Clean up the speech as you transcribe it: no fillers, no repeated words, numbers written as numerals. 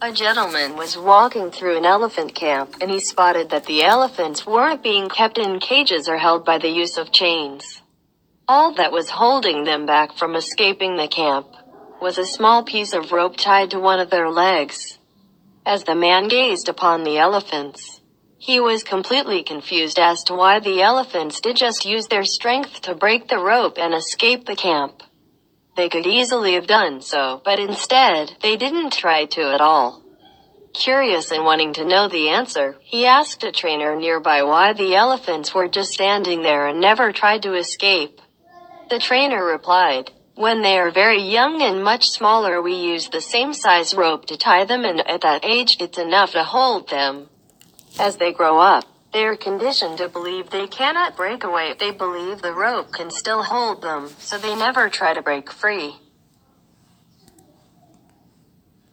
A gentleman was walking through an elephant camp, and he spotted that the elephants weren't being kept in cages or held by the use of chains. All that was holding them back from escaping the camp was a small piece of rope tied to one of their legs. As the man gazed upon the elephants, he was completely confused as to why the elephants did just use their strength to break the rope and escape the camp. They could easily have done so, but instead, they didn't try to at all. Curious and wanting to know the answer, he asked a trainer nearby why the elephants were just standing there and never tried to escape. The trainer replied, "When they are very young and much smaller, we use the same size rope to tie them, and at that age, it's enough to hold them. As they grow up, they are conditioned to believe they cannot break away. They believe the rope can still hold them, so they never try to break free.